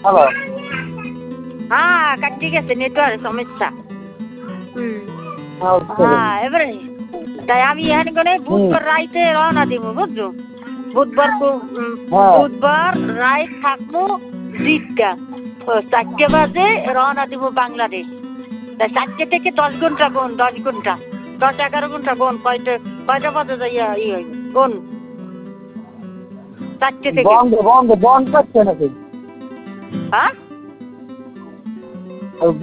Hello. হ্যাঁ কাটি গেছে নেটওয়ার্ক সমস্যা। আচ্ছা। হ্যাঁ এবারে তাই আমি এখানে করে বুধবার রাইতে রওনা দিব বুঝছো। বুধবার হ্যাঁ। বুধবার রাইত থাকবো 2টা 4টে বাজে রওনা দিব বাংলাদেশ। তাই 4টে থেকে 10 ঘন্টা কোন 10 ঘন্টা 10-11 ঘন্টা কোন কয়টা বাজে যাইয়া হইব কোন 4টে থেকে বন্ধ পাচ্ছে নাকি? হ্যাঁ